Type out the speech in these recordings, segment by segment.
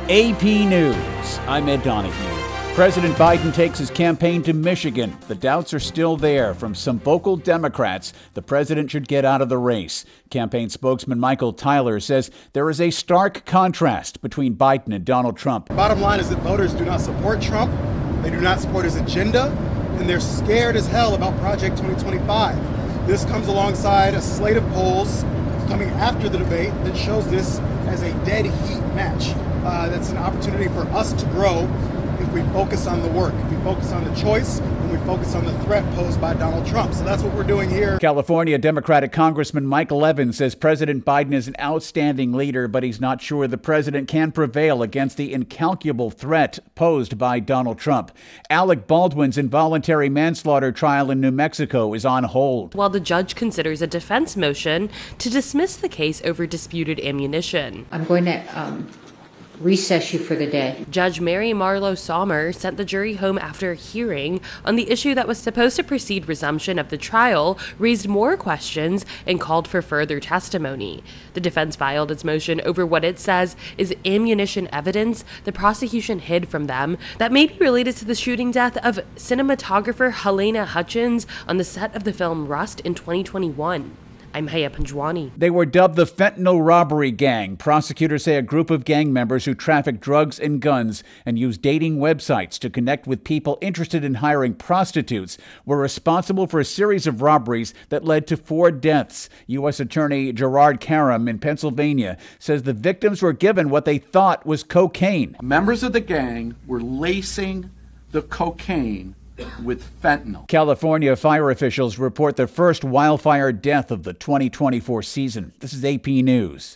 AP News. I'm Ed Donahue. President Biden takes his campaign to Michigan. The doubts are still there from some vocal Democrats. The president should get out of the race. Campaign spokesman Michael Tyler says there is a stark contrast between Biden and Donald Trump. Bottom line is that voters do not support Trump. They do not support his agenda, and they're scared as hell about Project 2025. This comes alongside a slate of polls coming after the debate that shows this as a dead heat match. That's an opportunity for us to grow if we focus on the work, if we focus on the choice, and we focus on the threat posed by Donald Trump. So that's what we're doing here. California Democratic Congressman Michael Evans says President Biden is an outstanding leader, but he's not sure the president can prevail against the incalculable threat posed by Donald Trump. Alec Baldwin's involuntary manslaughter trial in New Mexico is on hold, while the judge considers a defense motion to dismiss the case over disputed ammunition. I'm going to recess you for the day. Judge Mary Marlo Sommer sent the jury home after a hearing on the issue that was supposed to precede resumption of the trial, raised more questions, and called for further testimony. The defense filed its motion over what it says is ammunition evidence the prosecution hid from them that may be related to the shooting death of cinematographer Halyna Hutchins on the set of the film Rust in 2021. I'm Haya Panjwani. They were dubbed the Fentanyl Robbery Gang. Prosecutors say a group of gang members who traffic drugs and guns and use dating websites to connect with people interested in hiring prostitutes were responsible for a series of robberies that led to 4 deaths. U.S. Attorney Gerard Karam in Pennsylvania says the victims were given what they thought was cocaine. Members of the gang were lacing the cocaine with fentanyl. California fire officials report the first wildfire death of the 2024 season. This is AP News.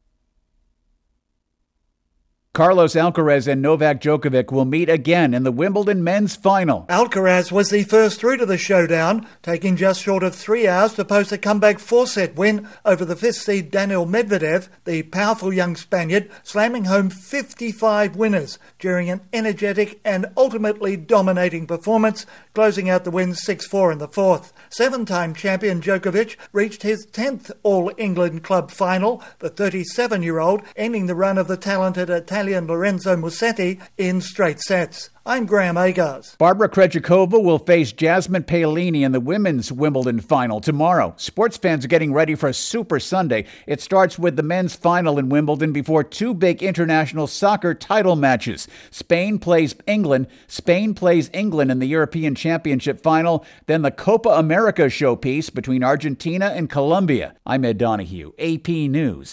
Carlos Alcaraz and Novak Djokovic will meet again in the Wimbledon men's final. Alcaraz was the first through to the showdown, taking just short of 3 hours to post a comeback 4-set win over the 5th seed Daniil Medvedev, the powerful young Spaniard, slamming home 55 winners during an energetic and ultimately dominating performance, closing out the win 6-4 in the 4th. 7-time champion Djokovic reached his 10th All-England club final, the 37-year-old, ending the run of the talented Italian Lorenzo Musetti in straight sets. I'm Graham Agars. Barbara Krejcikova will face Jasmine Paolini in the women's Wimbledon final tomorrow. Sports fans are getting ready for a Super Sunday. It starts with the men's final in Wimbledon before 2 big international soccer title matches. Spain plays England in the European Championship final, then the Copa America showpiece between Argentina and Colombia. I'm Ed Donahue, AP News.